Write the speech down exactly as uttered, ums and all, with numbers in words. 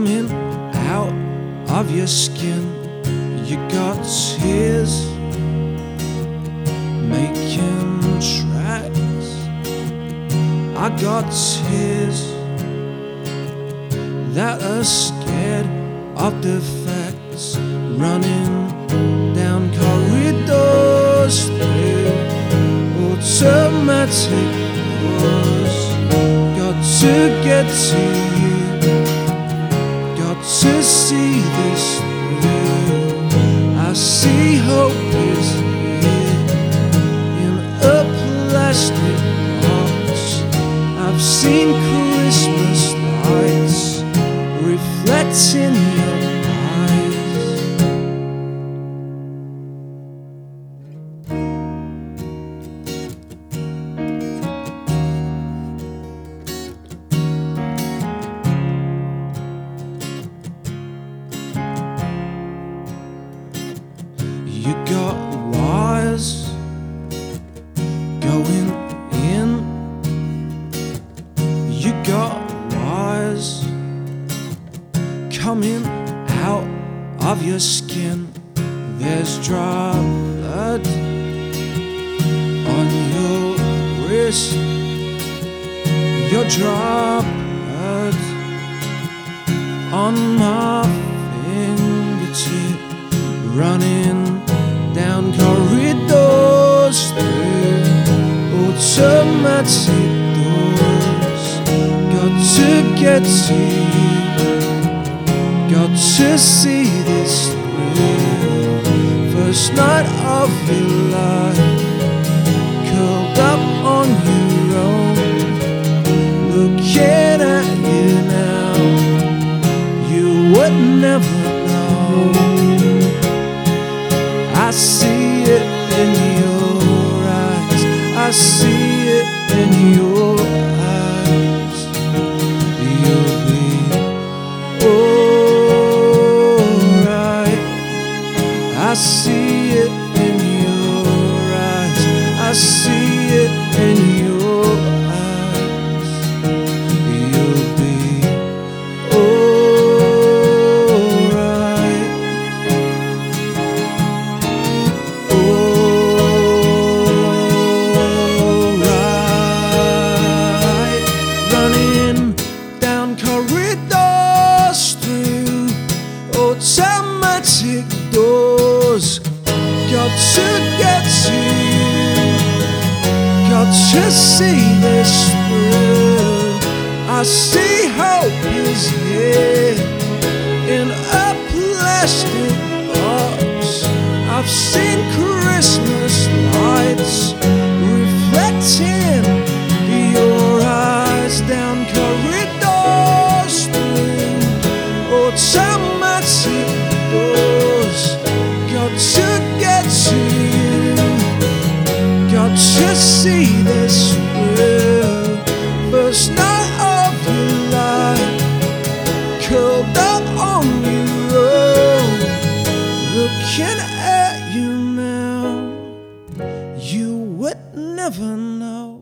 coming out of your skin. You got tears making tracks. I got tears that are scared of the facts, running down corridors through automatic doors. Got to get to you, got to see this through. I see hope is here in a plastic box. I've seen Christmas lights reflecting your eyes. You got wires going in. You got wires coming out of your skin. There's dry blood on your wrist. Your dry blood on my fingertip, running down corridors through automatic doors. Got to get to you, got to see this through. First night of your life, curled up on your own, looking at you now. You would never know. I see it in your eyes, I see it in your eyes. You'll be alright. I see it in your eyes, I see it in your eyes. You'll be alright. Alright. Running down corridors through automatic doors. Got to get to you, got to see this through. I see hope is here in a plastic box. I've seen Christmas lights reflecting your eyes, down corridors through automatic doors. Got to get to you, got to see this through. First night of your life, curled up on your own, looking at you now. You would never know.